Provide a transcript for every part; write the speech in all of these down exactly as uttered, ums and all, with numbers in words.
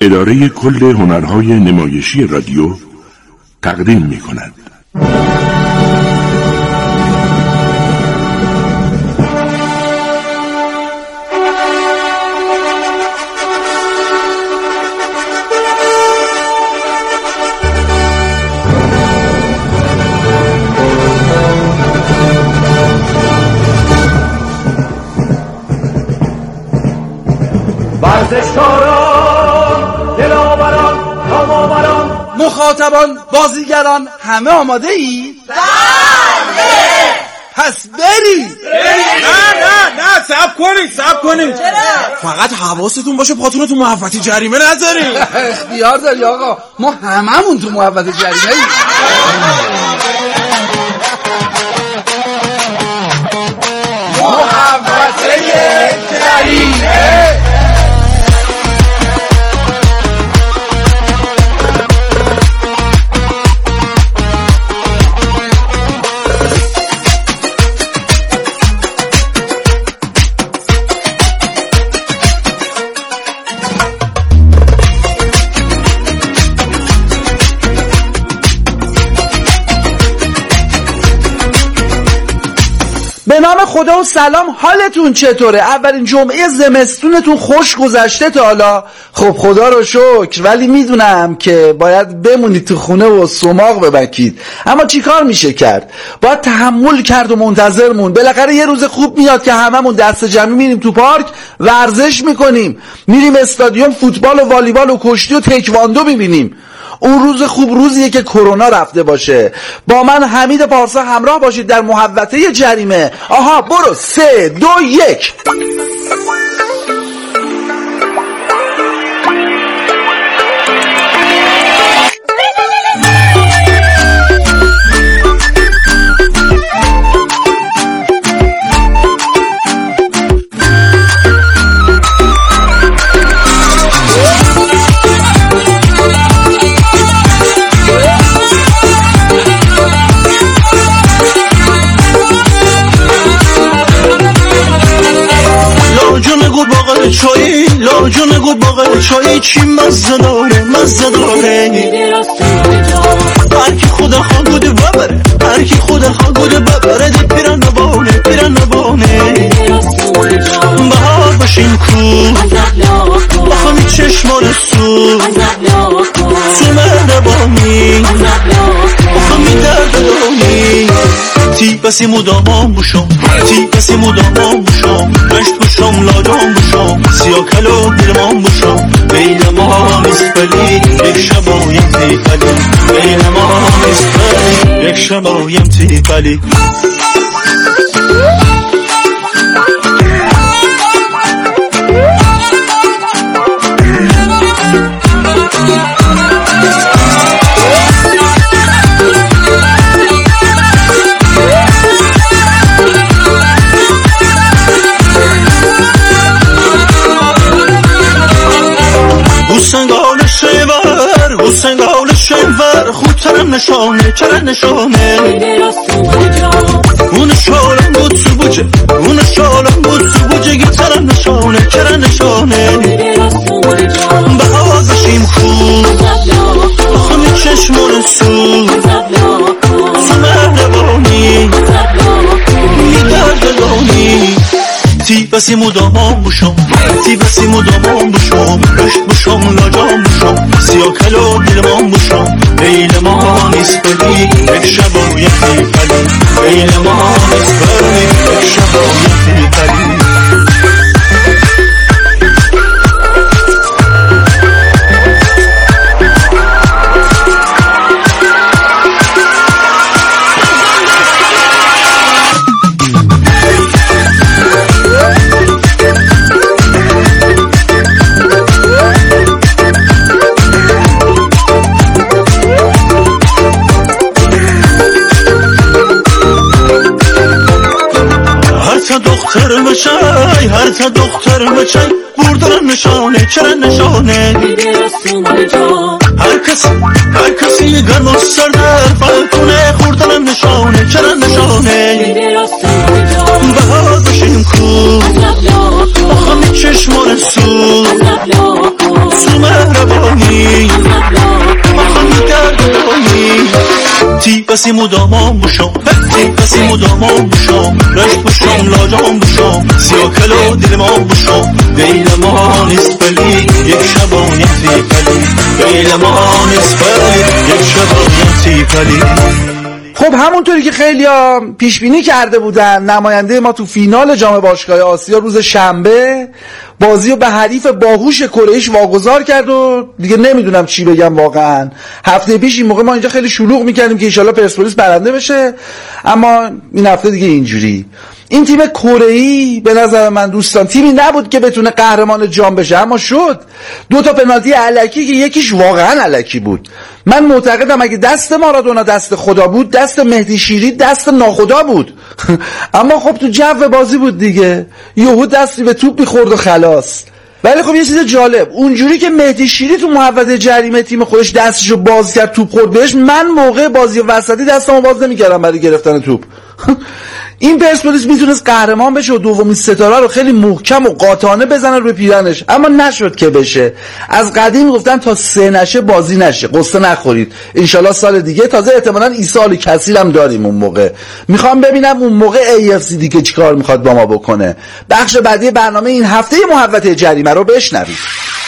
اداره کل هنرهای نمایشی رادیو تقدیم می کند. ورزشکاران، دلاوران، نامآوران، مخاطبان، بازیگران، همه آماده ای؟ بله. پس بریم. نه نه نه صبر کنید صبر کنید. فقط حواستون باشه پاتون تو محوطه جریمه نذارید. اختیار داری آقا، ما هممون تو محوطه جریمه ایم. محوطه جریمه. به نام خدا و سلام، حالتون چطوره؟ اولین جمعه زمستونتون خوش گذشته تا حالا؟ خب خدا رو شکر، ولی میدونم که باید بمونید تو خونه و سماق ببکید، اما چی کار میشه کرد؟ باید تحمل کرد و منتظر مون. بالاخره یه روز خوب میاد که هممون دست جمعی میریم تو پارک ورزش میکنیم، میریم استادیوم فوتبال و والیبال و کشتی و تکواندو میبینیم. اون روز خوب روزیه که کرونا رفته باشه. با من حمید پارسا همراه باشید در محوطه جریمه. آها برو، سه دو یک. چایی لاجون گو باقل چایی چی مزه داره مزه داره هر کی خدا خواه بوده ببره هر کی خدا خواه بوده ببره دی پیرن نبانه پیرن نبانه بهار باشین کو بخوامی چشمان سو تو مهربانی بخوامی درد دانی تی بسی مدامان بوشم تی بسی مدامان بوشم رشت بوشم لاجان بوشم سیاه کلو درمان بوشم بین ما میسپلی یک شبایم تی پلی بین ما میسپلی یک شبایم تی پلی سنگال شیور او سنگال شیور خودترم نشانه چرا نشانه اون شالم بود سبوجه اون شالم بود سبوجه گیترم نشانه چرا نشانه بها بشیم خوب بخوامی چشمان سو تو مهربانی میدرد دانی تی بسی مدامان بوشم تی بسی مدامان بوشم رشت بوشم لاجان بوشم سیاه کلو دلمان بوشم بیل ما نیست بدی یک شبایم تی پلی بیل ما نیست بدی یک شبایم تی پلی دختر مچای هر تا دختر مچای بردارم نشانه چرا نشانه هر کسی هر کسی گرم و سردر فلکونه خوردارم نشانه چرا نشانه بهار بشیم کو بخوامی چشمان سو تو مهربان پسی مدامام بشم تی پسی مدامام بشم رشت بشم لاجام بشم سیاه کلا دل ما بشم دیل ما نیست ولی یک شبانیتی پلی دیل ما نیست ولی یک شبانیتی پلی. خب همونطوری که خیلی‌ها پیش بینی کرده بودن نماینده ما تو فینال جام باشگاه آسیا روز شنبه بازی رو به حریف باهوش کره‌ایش واگذار کرد و دیگه نمیدونم چی بگم واقعا. هفته پیش این موقع ما اینجا خیلی شلوغ میکردیم که انشالله پرسپولیس برنده بشه، اما این هفته دیگه اینجوری. این تیم کره‌ای به نظر من دوستان تیمی نبود که بتونه قهرمان جام بشه، اما شد. دو تا پنالتی الکی که یکیش واقعا الکی بود. من معتقدم اگه دست مارادونا دست خدا بود، دست مهدی شیری دست ناخدا بود. اما خب تو جو بازی بود دیگه، یهو دستی به توپ می‌خورد و خلاص. ولی خب یه چیز جالب، اونجوری که مهدی شیری تو محوطه جریمه تیم خودش دستشو باز کرد توپ خورد بهش، من موقع بازی وسطی دستمو باز نمی‌کردم برای گرفتن توپ. این پرسپولیس میتونست قهرمان بشه و دومین ستاره رو خیلی محکم و قاطعانه بزنه روی پیرنش، اما نشد که بشه. از قدیم گفتن تا سه نشه بازی نشه، قصه نخورید. انشالله سال دیگه، تازه احتمالاً عیسی علی کثیر هم داریم اون موقع. میخوام ببینم اون موقع ای اف سی دیگه چیکار میخواد با ما بکنه. بخش بعدی برنامه این هفته محوطه جریمه رو بشنوید.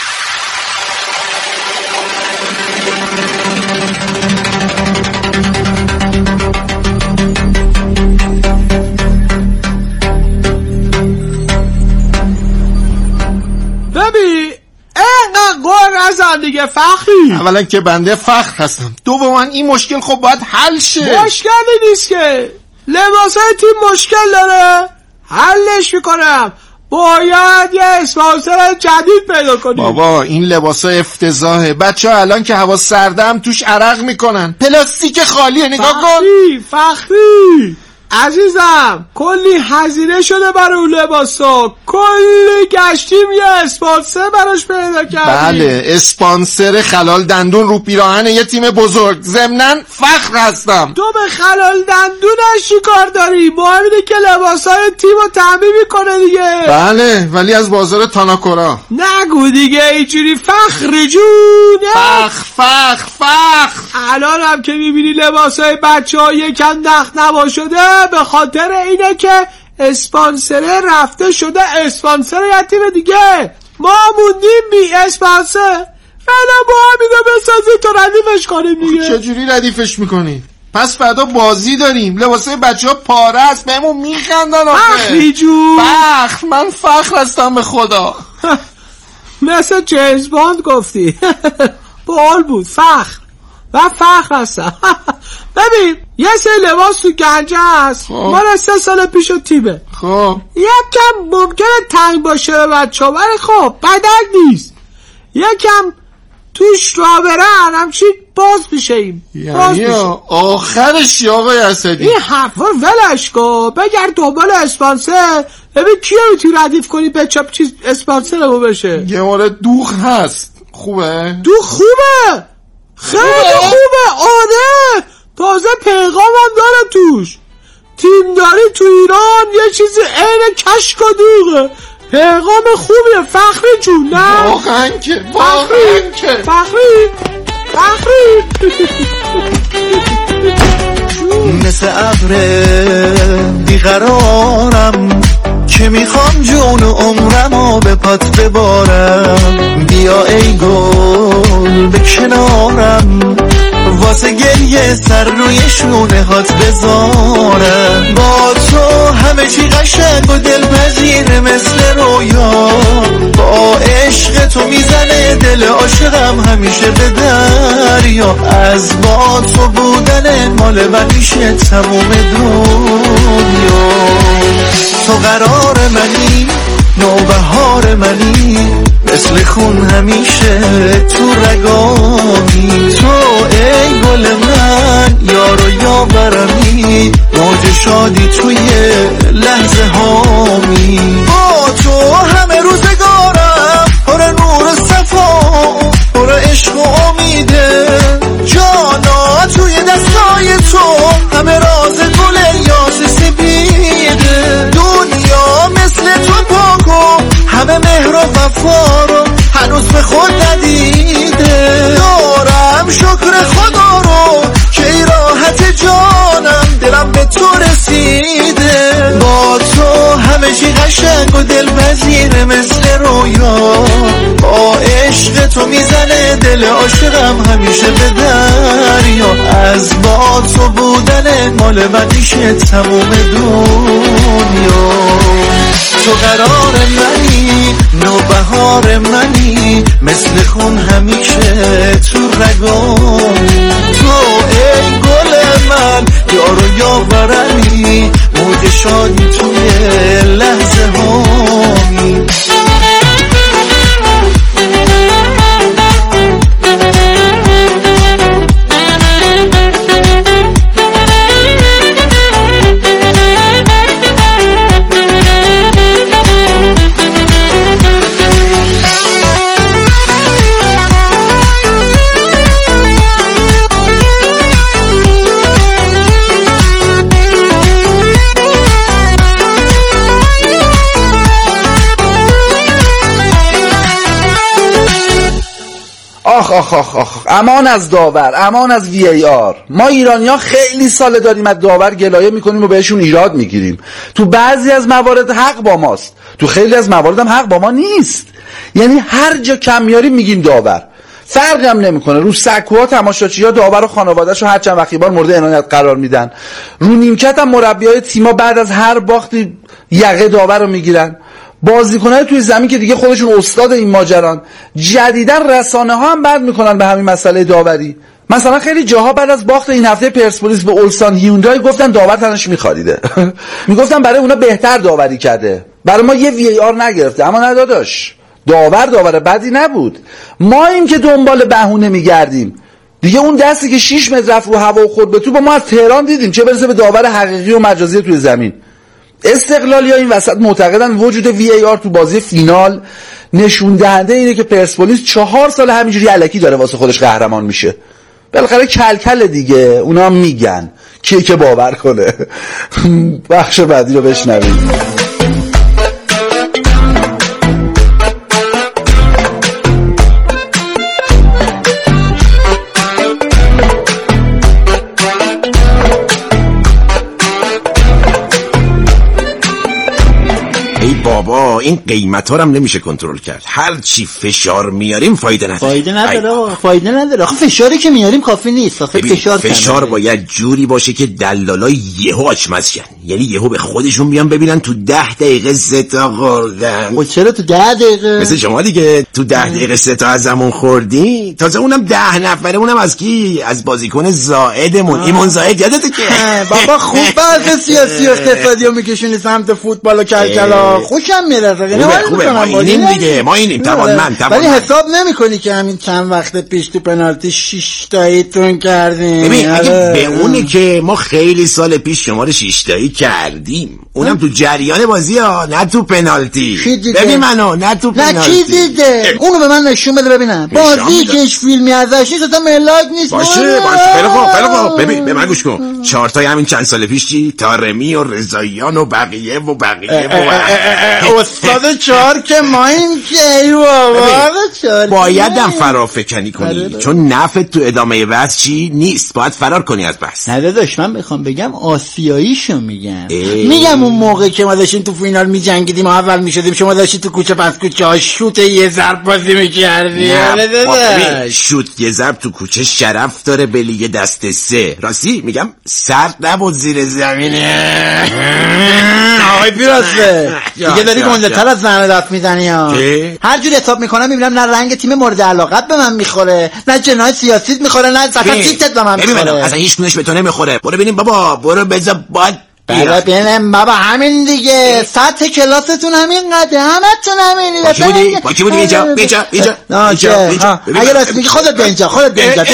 نزن دیگه فخری. اولا که بنده فخر هستم، دوما این مشکل خب باید حل شه. مشکلی نیست که، لباسای تیم مشکل داره، حلش میکنم. باید یه اسپانسر جدید پیدا کنیم. بابا این لباسا افتضاحه. بچه ها الان که هوا سرده هم توش عرق میکنن، پلاستیک خالیه، نگاه کن. فخری فخری عزیزم، کلی هزینه شده برای اون لباسا، کلی گشتیم یه اسپانسر براش پیدا کردیم. بله، اسپانسر خلال دندون رو پیراهن یه تیم بزرگ. ضمناً فخر هستم. تو به خلال دندونش چی کار داری؟ با همینه که لباسای تیمو تامین میکنه دیگه. بله، ولی از بازار تاناکورا. نگو دیگه اینجوری فخر جون. فخر فخر فخر. الان هم که میبینی لباسای بچه ها یکم نخ نما شده، به خاطر اینه که اسپانسر رفته شده اسپانسر یه تیم دیگه. ما موندیم بی اسپانسر. فعلا با همینا بسازی تو ردیفش کنیم دیگه. چجوری ردیفش میکنی؟ پس فردا بازی داریم، لباسای بچه ها پاره است، بهمون میخندن آخه. فخری جون. فخر، من فخر هستم به خدا. مثل جیمز باند گفتی. باحال بود. فخر و فخر هستم. ببین یه سه لباس تو گنجه هست، مال سه سال پیش تیمه. خب یکم ممکنه تنگ باشه به بچه ها، ولی خب بدک نیست. یکم توش را برن همچی باز میشه. این یعنی آخرش آقای اسدی این حرفا ولش کن، بگرد دنبال اسپانسر، ببین کیو میتونی ردیف کنی به چاپ چیز اسپانسرمو بشه. یه مورد دوخ هست. خوبه؟ دوخ خوبه، خیلی خوبه. آره تازه پیغام هم داره توش. تیمداری تو ایران یه چیزی عین کشک و دوغه. پیغام خوبیه فخری جون. نه واقعا که واقعا که فخری فخری مثل ابر بیقرارم که میخوام جون و عمرمو به پات ببارم. بیا ای گل به کنارم، واسه گریه سر روی شونه هات بذارم. با تو همه چی قشنگ و دلپذیره مثل رویا. با عشق تو میزنه دل عاشقم همیشه به دریا. از با تو بودن مال من میشه تموم دنیا. تو قرار منی، نوبهار منی، مثل خون همیشه تو رگامی. تو ای گل من، یار و یاورمی، موج شادی توی لحظه هامی. با تو همه روزگارم پر نور و صفا، پر عشق و امیده. جانا توی دستای تو همه راز گل یاس سپیده. دنیا مثل تو پاکو همه مهر و وفا رو هنوز به خود ندیده. دارم شکر خدا رو که ای راحت جا قشنگ و دلپذیره مثل رویا، با عشق تو میزنه دل عاشقم همیشه به دریا، از با تو بودن مال منیشه تموم دنیا. تو قرار منی، نوبهار منی، مثل خون همیشه تو رگامی، تو ای گل من یارو یاورمی، موج شادی توی لحظه هامی. آخ آخ آخ آخ امان از داور، امان از وی ای آر. ما ایرانی‌ها خیلی سال داریم از داور گلایه میکنیم و بهشون ایراد میگیریم. تو بعضی از موارد حق با ماست، تو خیلی از موارد هم حق با ما نیست. یعنی هر جا کم میاریم میگیم داور. فرقی هم نمیکنه. رو سکوها تماشاچی‌ها داور و خانواده‌شو هر چند وقتی بار مورد عنایت قرار میدن. رو نیمکت هم مربیای تیم‌ها بعد از هر باختی یقه داور رو میگیرن. بازیکنای توی زمین که دیگه خودشون استاد این ماجران. جدیدن رسانه ها هم بد میکنن به همین مسئله داوری. مثلا خیلی جاها بعد از باخت این هفته پرسپولیس به اولسان هیوندای گفتن داور تنش میخاریده. میگفتن برای اونا بهتر داوری کرده، برای ما یه وی ای آر نگرفته. اما نه داداش، داور داور بدی نبود. ما این که دنبال بهونه میگردیم. دیگه اون دستی که شش متر رفت رو هوا و خورد به تو با ما از تهران دیدیم، چه برسه به داور حقیقی و مجازی توی زمین. استقلالی ها این وسط معتقدن وجود وی ای آر تو بازی فینال نشون دهنده اینه که پرسپولیس چهار سال همینجوری الکی داره واسه خودش قهرمان میشه. بالاخره کلکل دیگه، اونا هم میگن کیه که باور کنه. بخش بعدی رو بشنویم. بابا این قیمت ها رو هم نمیشه کنترل کرد، هر چی فشار میاریم فایده نداره. فایده نداره آقا، فایده نداره. آخه فشاری که میاریم کافی نیست. آخه فشار فشار باید جوری باشه که دلالا یهو آچمز شن، یعنی یهو به خودشون بیان ببینن تو ده دقیقه سه تا خوردن. و چرا تو ده دقیقه؟ مثل شما دیگه تو ده دقیقه سه تا ازمون خوردی، تازه اونم ده نفره، اونم از کی؟ از بازیکن زائدمون، ایمان زائد. یادته که بابا خوب بعض سیاسی و اقتصادی رو میکشونی سمت فوتبال و کلکلا، خوشم میاد. خوبه ما اینیم دیگه، ما اینیم توانمند. ولی حساب نمیکنی که همین چند وقت پیش تو پنالتی شش تاییتون کردیم؟ ببین اگه به اونی که ما خیلی سال پیش شما رو شش تایی کردیم، اونم تو جریان بازی ها، نه تو پنالتی. ببین منو، نه تو پنالتی. نه کی دیده؟ اونو به من نشون بده ببینم. بازی که هیچ فیلمی ازش نیست، اصلا ملاک نیست. باشه باشه خیلی خوب خیلی خوب. ببین به من گوش کن، چهار تای همین چند سال پیش چی؟ تارمی و رضاییان و بقیه و بقیه و استاد چهار که ما این که بابا بایدم فرافکنی کنی، چون نفت تو ادامه بحث چی نیست، باید فرار کنی از بحث. نه داداش من میخوام بگم آسیاییشو میگم. میگم اون موقع که ما داشتیم تو فینال میجنگیدیم و اول میشدیم، شما داشتید تو کوچه پس کوچه ها شوت یه ضرب بازی میکردی. شوت یه ضرب تو کوچه شرف داره به لیگ دست سه. راستی میگم سرد نبود زیر زمینه. آقای پیراسته دیگه داری گنده تر از زنه دست میزنی ها. هر جور حساب میکنم میبینم نه رنگ تیم مورد علاقت به من میخوره، نه جناح سیاسیت میخوره، نه اصلا سیستت به من میخوره. اصلا هیچ کنش به تو نمیخوره. برو ببینیم بابا، برو بذار باید برو ببینم بابا، همین دیگه سطح کلاستون همین قده، همتون همینی. با کی بودی؟ با کی بودی؟ اینجا اینجا اینجا اینجا. اگه راست میگی خودت به اینجا، خودت به اینجا.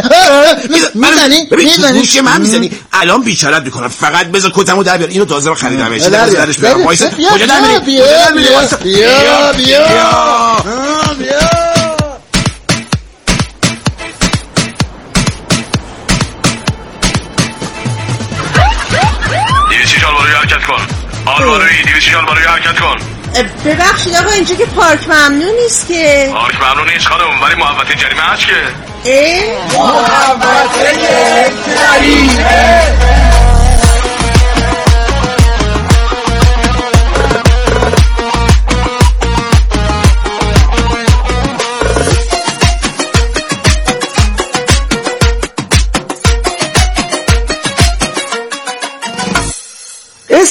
میزنی؟ میزنی؟ گوش من میزنی؟ الان بیچارت میکنم، فقط بذار کتمو در بیار. اینو تازه رو خریدم، اش درش برام. وایسا کجا در میری؟ بیا بیا بیا بیا. آلواری دیویسی شال برای حرکت کن. ببخشید آقا اینجا که پارک ممنوع نیست که. پارک ممنوع نیست خانم، ولی محوطه جریمه هست که. اه؟ محوطه جریمه.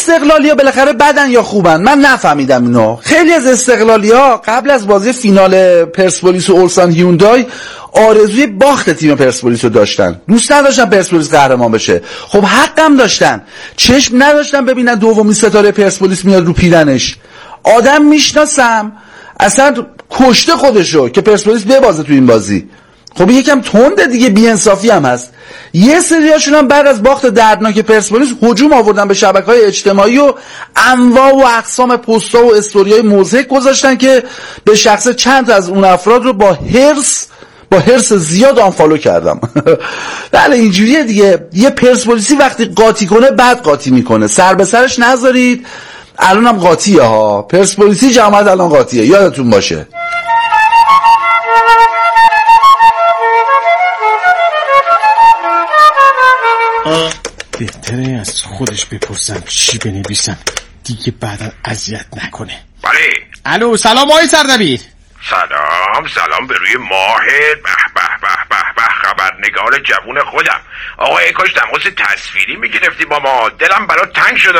استقلالیا بالاخره بدن یا خوبن؟ من نفهمیدم اینو. خیلی از استقلالیا قبل از بازی فینال پرسپولیس و اولسان هیوندای آرزوی باخت تیم پرسپولیس رو داشتن، دوست نداشتن پرسپولیس قهرمان بشه. خب حقم داشتن، چشم نداشتن ببینن دومین ستاره پرسپولیس میاد رو پیرنش. آدم میشناسم اصلا کشته خودشو که پرسپولیس ببازه تو این بازی. خب یکم تنده دیگه، بی‌انصافی هم هست. یه سریاشون هم بعد از باخت دردناک پرسپولیس هجوم آوردن به شبکه‌های اجتماعی و انواع و اقسام پست‌ها و استوری‌های مضحک گذاشتن که به شخص چند از اون افراد رو با هرس با هرس زیاد آنفالو کردم. بله اینجوریه دیگه. یه پرسپولیسی وقتی قاطی کنه بعد قاطی میکنه، سر به سرش نذارید. الان هم قاطیه ها، پرسپولیسی جماعت الان قاطیه، یادتون باشه. بهتره از خودش بپرسم چی بنویسم دیگه بعدا اذیت نکنه. بله. الو سلام آقای سردبیر. سلام سلام به روی ماهت. به به به به به خبرنگار جوون خودم. آقای کاش تماس تصویری میگرفتی با ما، دلم برات تنگ شده.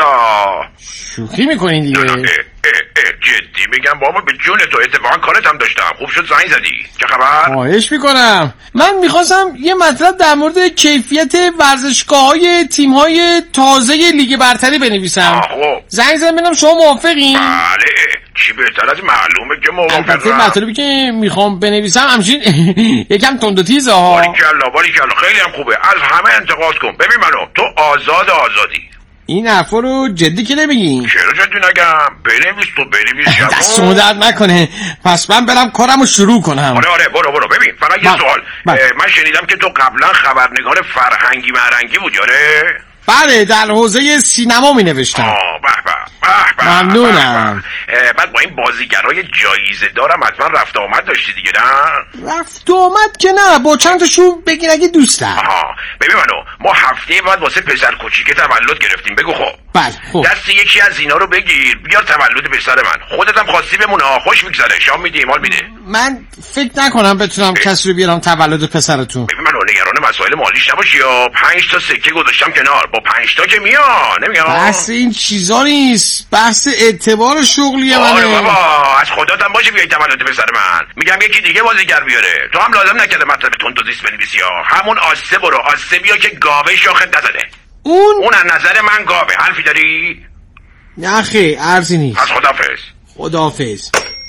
شوخی میکنین دیگه؟ اه اه اه جدی میگم بابا، به جون تو اتفاقا کارت هم داشتم. خوب شد زنگ زدی. چه خبر؟ خواهش میکنم. من میخواستم یه مطلب در مورد کیفیت ورزشگاه‌های تیم‌های تازه لیگ برتری بنویسم. زنگ زدم ببینم شما موافقین؟ بله، چی بهتر از معلومه که موافقم. البته مطلبی که میخوام بنویسم همچین یکم تند و تیزه ها. باریکلا باریکلا، خیلی هم خوبه. از همه انتقاد کن. ببین منو، تو آزاد آزادی. این حرفا رو جدی که نمیگین؟ چرا جدی نگم؟ بنویس تو بنویس. دستمو درد نکنه. پس من برم کارمو شروع کنم. آره آره برو برو. ببین فقط یه سوال. من شنیدم که تو قبلا خبرنگار فرهنگی مرنگی بودی، آره؟ بله، در حوزه سینما می نوشتم. آه به به به. ممنونم. بعد با این بازیگرای جایزه دارم حتما رفت آمد داشتی دیگه، نه؟ رفت آمد که نه، با چند تاشون بگین اگه دوست دارم. آها ببین منو، ما هفته بعد واسه پسر کوچیک تولد گرفتیم. بگو خب. بله خب. دست یکی از اینا رو بگیر بیار تولد پسر من. خودت هم خواستی بمونه، خوش میگذره، شام میدی ایمال میده. من فکر نکنم بتونم کسی رو بیارم تولد پسرتون. ببین منو، نگران مسائل مالیش نباشی یا پنج تا سکه گذاشتم کنار، با پنج تا که میاد نمیاد. بحث این چیزا نیست، بحث اعتبار شغلیه منه. آره بابا، از خدات هم باشه بیای تولد پسر من. میگم یکی دیگه بازیگر بیاره. تو هم لازم نکرده مطلب تند و تیز بنویسی ها. همون آسته برو، آسته بیا که گاوه شاخت نزده. اون اون از نظر من گاوه. حرفی داری؟ نه خیلی عرضی نیست. از خداحافظ. خداحافظ.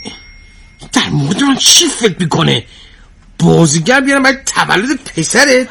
در مورد من چی فکر میکنه؟ بازیگر بیارم برای تولد پسرت؟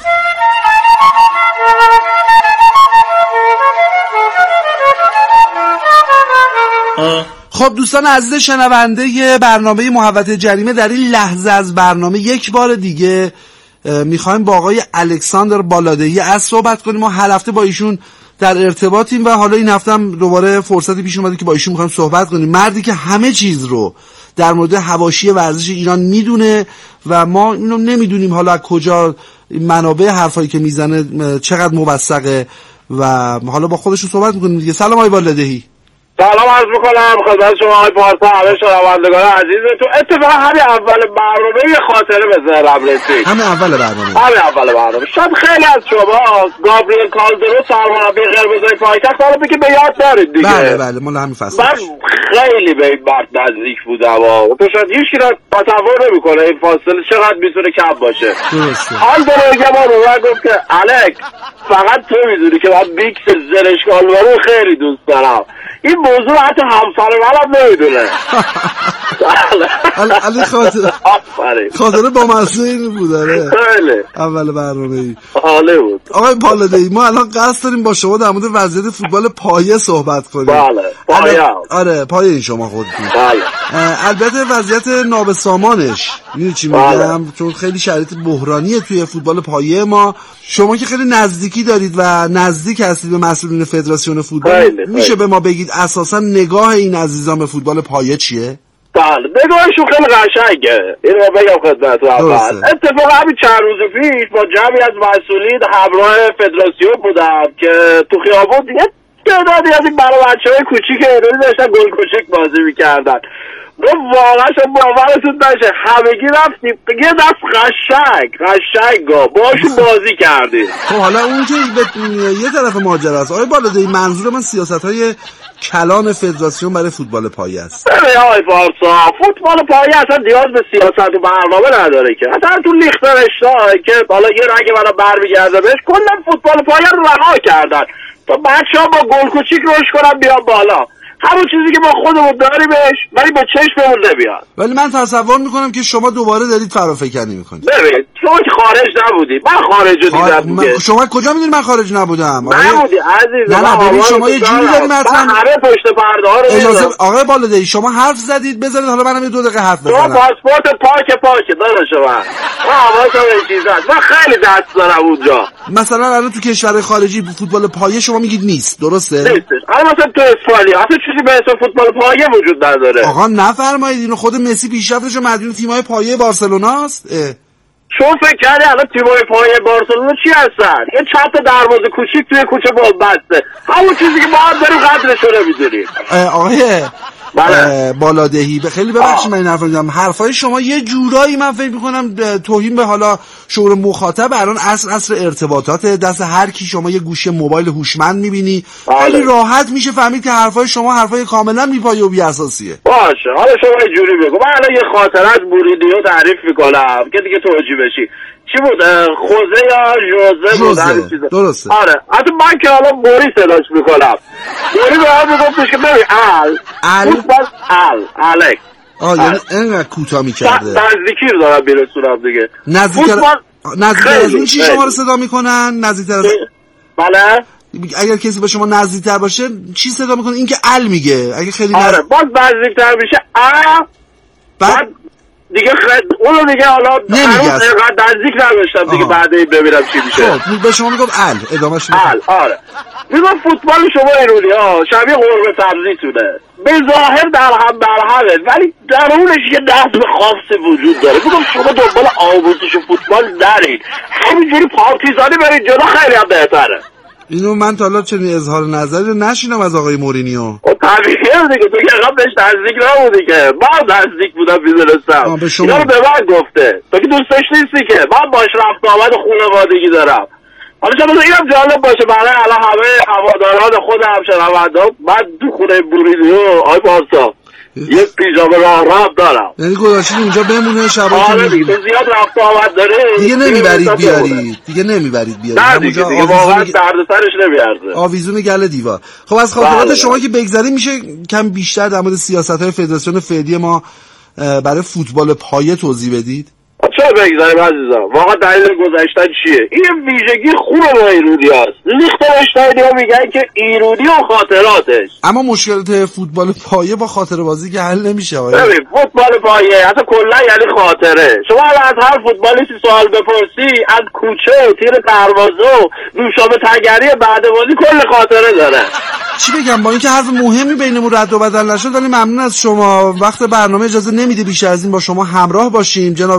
خب دوستان عزیز شنونده برنامه محوطه جریمه، در این لحظه از برنامه یک بار دیگه میخوایم با آقای الکساندر بالادهی از صحبت کنیم. ما هر هفته با ایشون در ارتباطیم و حالا این هفته هم دوباره فرصتی پیش اومده که با ایشون میخوایم صحبت کنیم. مردی که همه چیز رو در مورد حواشی ورزش ایران میدونه و ما اینو نمیدونیم حالا از کجا منابع حرفایی که میزنه چقدر موثقه و حالا با خودشون صحبت میکنیم دیگه. سلام آقای بالادهی. سلام عرض میکنم خدمت شما آقای پارسا، همه شنوندگان عزیز. تو اتفاقا همین اول برنامه یه خاطره به ذهنم رسید. همین اول برنامه همین اول برنامه شاید خیلی از شما گابریل کالدرو سرمربی قرمزای پایتخت حالا بگید به یاد دارید دیگه. بله بله مال همین فصل. من خیلی به این مرد نزدیک بودم و تو شاید هیچ کی را تصور نمیکنه این فاصله چقدر میتونه کم باشه. درسته. حال داره که ما رو گفت که الک فقط تو میدونی که من بیکس زرشکال رو خیلی دوست دارم. این موضوع حتی همسر منم نمیدونه. علی خاطره خاطره با مسئله این بود. آره اول برنامه ای حاله بود. آقای بالادهی ما الان قصد داریم با شما در مورد وضعیت فوتبال پایه صحبت کنیم. بله پایه. آره پایه این شما خودتون. بله. البته وضعیت نابسامانش میدونی چی میگم، چون خیلی شرایط بحرانیه توی فوتبال پایه ما. شما که خیلی نزدیکی دارید و نزدیک هستید به مسئولین فدراسیون فوتبال، خیلی. میشه خیلی. به ما بگید اساسا نگاه این عزیزان به فوتبال پایه چیه؟ بله نگاهشون خیلی قشنگه. این رو بگم خدمتتون اول. اتفاقا همین چند روز پیش با جمعی از مسئولین همراه فدراسیون بودم که تو خیابون دیگه تعدادی از این برای بچه های کوچیک ایرانی داشتن گل کوچیک بازی میکردن. ما واقعا شما باورتون نشه همگی رفتیم یه دست قشنگ قشنگ باشون بازی کردیم. خب حالا اون که یه طرف ماجرا است. آقای بالادهی منظور من سیاست‌های کلان فدراسیون برای فوتبال پایه است. ببین آقای پارسا فوتبال پایه اصلا نیاز به سیاست و برنامه نداره که. اصلا تو لیخترشتای که حالا یه رنگ منو برمیگرده بهش کلا فوتبال پایه رو رها کردن تا بچه‌ها با گل کوچیک روش کنن بیان بالا. همون چیزی که ما خودمون داریمش ولی با چشممون نمیاد. ولی من تصور میکنم که شما دوباره دارید فرافکنی میکنید. ببین شما که خارج نبودی من خارج رو دیدم دیگه. شما کجا میدونی من خارج نبودم؟ نبودی عزیز. نه نه ببین شما یه جوری دارید مثلا همه پشت پرده ها رو اجازه آقای بالادهی شما حرف زدید بذارید حالا منم یه دو دقیقه حرف بزنم. شما پاسپورت پاک پاک داداش من. ما حواسم به چیزاست. من خیلی دست دارم اونجا. مثلا الان تو کشور خارجی فوتبال پایه شما میگید نیست درسته؟ نیستش. الان مثلا تو اسپانیا اصلا چیزی به اسم فوتبال پایه وجود نداره. آقا نفرمایید اینو خود مسی پیشرفتش مدیون تیم‌های پایه بارسلوناست. چون فکر کردی الان تیم‌های پایه بارسلونا چی هستن؟ یه چپ دروازه کوچیک توی کوچه بسته. همون چیزی که ما هم داریم قدرش رو نمی‌دونیم. آقای بالادهی خیلی ببخشید من این حرفو میزنم. حرفای شما یه جورایی من فکر میکنم توهین به حالا شعور مخاطب. الان عصر عصر ارتباطات دست هر کی شما یه گوشی موبایل هوشمند میبینی خیلی راحت میشه فهمید که حرفای شما حرفای کاملا بی‌پایه و بی‌اساسیه. باشه حالا شما یه جوری بگو. من الان یه خاطره از موریدیو تعریف میکنم که دیگه توجیه بشی. چی بود؟ خوزه یا جوزه بود همین چیزا. درسته. آره حتی من که حالا موری صداش میکنم موری به هم میگفتش که ببین ال ال فوتبال ال الک آه یعنی اینقدر کوتاه میکرده. نزدیکی رو دارم بیرسونم دیگه. نزدیکتر نزدیکتر از این چی شما رو صدا میکنن؟ نزدیکتر از بله اگر کسی به شما نزدیکتر باشه چی صدا میکنه؟ این که ال میگه. اگه خیلی آره باز نزدیکتر میشه ا بعد دیگه خد اونو دیگه حالا نمیگه اینقدر نزدیک نمیشتم دیگه بعدی ببینم چی میشه. خب به شما میگم ال ادامهش میگم ال آره میگم فوتبال شما ایرانی ها شبیه قرمه سبزیتونه به ظاهر در هم برهمه ولی درونش یه نظم خاصی وجود داره. میگم شما دنبال آموزش فوتبال نرید همینجوری پارتیزانی برید جلو خیلی هم بهتره. اینو من تا حالا چنین اظهار نظری نشینم از آقای مورینیو. طبیعیه دیگه تو که قبلش نزدیک نبودی که من نزدیک بودم میدونستم. اینا رو به من گفته تو که دوستش نیستی که من باش رفت آمد خانوادگی دارم. حالا شما اینم جالب باشه برای الان همه هواداران خودم شنوندا من تو خونه موریدیو آی پارسا یه پیژامه راه راه دارم. یعنی گذاشتید اونجا بمونه شبا. آره دیگه زیاد رفت آمد داره دیگه نمیبرید بیارید دیگه نمیبرید بیارید نه دیگه دیگه واقعا دردسرش نمیارزه. آویزون گله دیوار. خب از خاطرات شما که بگذریم میشه کم بیشتر در مورد سیاست‌های فدراسیون فعلی ما برای فوتبال پایه توضیح بدید؟ چرا بگذاریم عزیزم واقعا دلیل گذاشتن چیه؟ این ویژگی خوبه با ایرونی هست. لیخترشتاینی ها میگن که ایرونی و خاطراتش. اما مشکلات فوتبال پایه با خاطره بازی که حل نمیشه. ببین فوتبال پایه اصلا کلا یعنی خاطره. شما از هر فوتبالیستی سوال بپرسی از کوچه تیر دروازه و نوشابه تگری بعد بازی کل خاطره داره. چی بگم با اینکه حرف مهمی بینمون رد و بدل نشد ولی ممنون از شما. وقت برنامه اجازه نمیده بیشتر از این با شما همراه باشیم جناب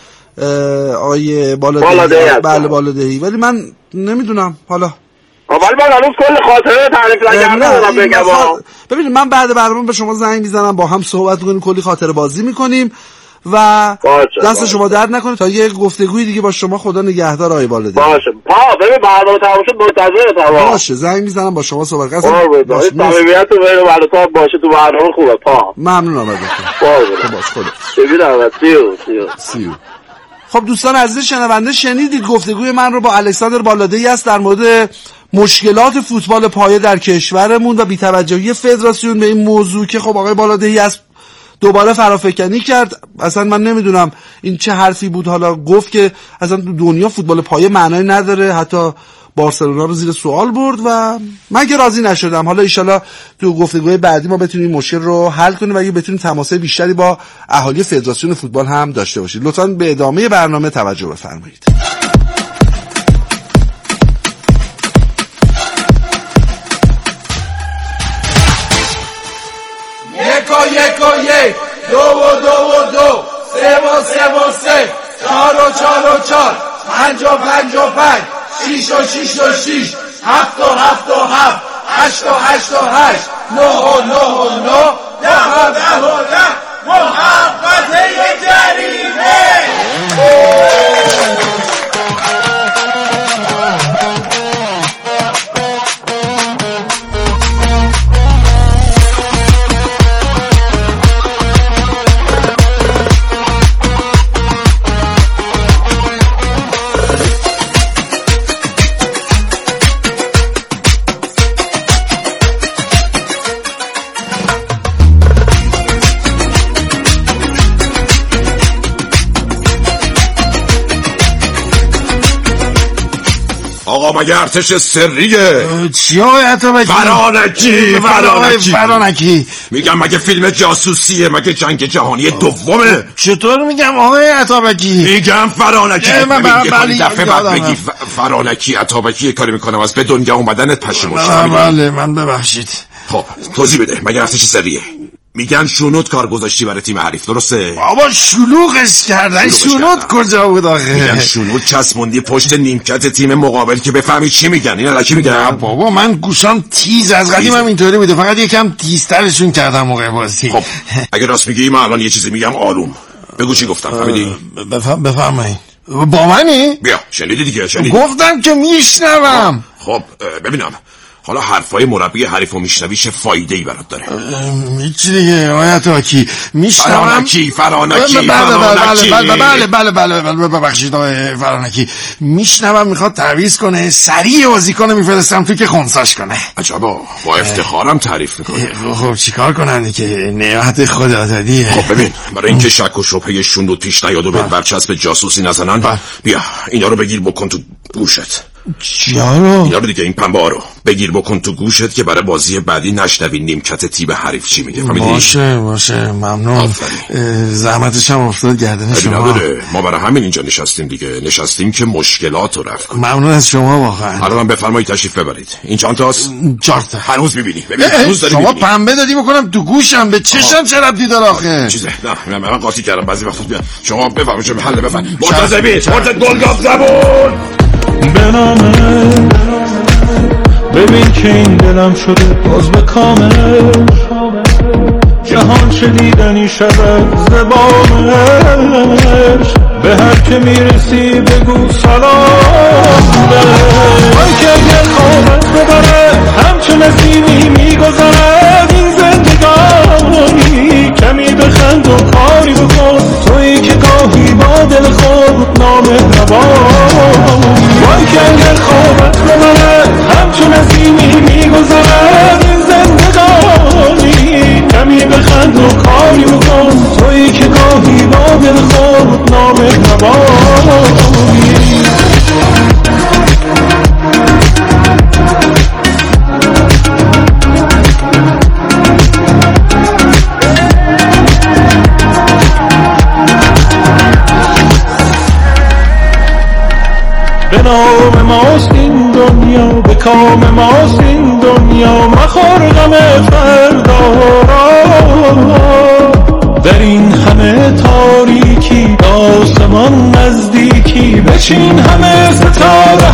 آقای بالادهی. بله بالادهی ولی من نمیدونم حالا ولی من هنوز کل خاطره تعریف نکردم بگم. ببینید من بعد برنامه به شما زنگ میزنم با هم صحبت میکنیم کلی خاطره بازی میکنیم و دست شما درد نکنه تا یه گفتگوی دیگه با شما. خدا نگهدار آقای بالادهی. باشه پا ببین برنامه تموم شد منتظرتم. باشه زنگ میزنم با شما صحبت کنم. باشه صمیمیت تو بین برنامه باشه تو برنامه خوبه پا. ممنونم ازتون. باشه خدا ببینم سیو سیو سیو. خب دوستان عزیز شنونده شنیدید گفتگوی من رو با الکساندر بالادهی است در مورد مشکلات فوتبال پایه در کشورمون و بی‌توجهی فدراسیون به این موضوع که خب آقای بالادهی است دوباره فرافکنی کرد. اصلا من نمیدونم این چه حرفی بود. حالا گفت که اصلا دنیا فوتبال پایه معنی نداره حتی بارسلونا رو زیر سوال برد و من که راضی نشدم. حالا ایشالا تو گفتگوهای بعدی ما بتونیم این مشکل رو حل کنیم و اگه بتونیم تماسای بیشتری با اهالی فدراسیون فوتبال هم داشته باشید. لطفاً به ادامه برنامه توجه بفرمایید. یک و یک و یک دو و دو و دو سه و سه و سه چهار و چهار و چهار پنج و پنج و پنج شیش و شیش و شیش هفت و هفت و هفت هشت و هشت و هشت نه و نه و نه ده و ده و ده محبت جریمه. آقا مگه ارتش سریه؟ چی های عطابکی؟ فرانکی فرانکی فرانکی میگم مگه فیلم جاسوسیه؟ مگه جنگ جهانی دومه؟ چطور میگم آقای عطابکی؟ میگم فرانکی. من بله دفعه بعد بگی فرانکی عطابکی یه کاری میکنم از به دنیا اومدنت پشیمون شدم. بله من ببخشید. خب توضیح بده مگه ارتش سریه؟ میگن شونوت کار گذاشتی برای تیم حریف درسته؟ بابا شلوغش کردن. شونوت کجا بود آخه؟ میگن شونوت چسبوندی پشت نیمکت تیم مقابل که بفهمی چی میگن. این الکی میگن. بابا من گوشام تیز از قدیم هم اینطوری بوده، فقط یکم تیزترشون کردم موقع بازی. خب اگه راست میگی من الان یه چیزی میگم آروم بگو چی گفتم. فهمیدی؟ بفهم بفرمایید. با منی؟ بیا شنیدی دیگه. شنیدی؟ گفتم که میشنوم. خب ببینم حالا حرفای مربی حریفو میشنوی چه فایده ای برات داره؟ هیچ دیگه آیت واکی میشنوم. فرانکی فرانکی بله بله بله بله بله بله ببخشید آقای فرانکی. میشنوم میخواد تعویض کنه، سریع بازیکن میفرستم تو که خونساش کنه. عجبا با افتخارم تعریف میکنه. خب چیکار کنن دیگه، نعمت خدا دادیه. خب ببین برای اینکه شک و شبهه شونوت پیش نیاد و به برچسب جاسوسی نزنن بیا اینا رو بگیر بکن تو گوشت. چیا رو؟ اینا رو دیگه، این پنبه ها رو بگیر بکن تو گوشت که برای بازی بعدی نشنوی نیمکت تیم حریف چی میگه. فهمیدی؟ باشه باشه ممنون. زحمتش هم افتاد گردن شما. ما برای همین اینجا نشستیم دیگه، نشستیم که مشکلات رو رفع کنیم. ممنون از شما واقعا. الان بفرمایید تشریف ببرید. این چند تاست؟ چهار تا. هنوز میبینی؟ ببین هنوز داری شما میبینی. پنبه دادی بکنم تو گوشم، به چشم چه ربطی داره آخه؟ چیزه نه من قاطی کردم بعضی وقتا. بیا شما بفرمایید چه حل بفرمایید. مرتضی بی مرتضی گلگاف زبون بنامه ببین که این دلم شده باز به کامل، جهان چه دیدنی شود زبانش، به هر که میرسی بگو سلام بهش. آی که اگر خوابت ببره همچون نسیمی میگذرد این زندگانی، کمی بخند و کاری بکن تویی که گاهی با دل خود نامهربانی. وای که اگر خوابت ببره همچون نسیمی میگذرد این زندگانی، کمی بخند و کاری بکن تویی که گاهی با دل خود نامهربانی. به نام ماست این دنیا، به کام ماست این دنیا، مخور غم فردا در این همه تاریکی، آسمان نزدیکی، بچین همه ستاره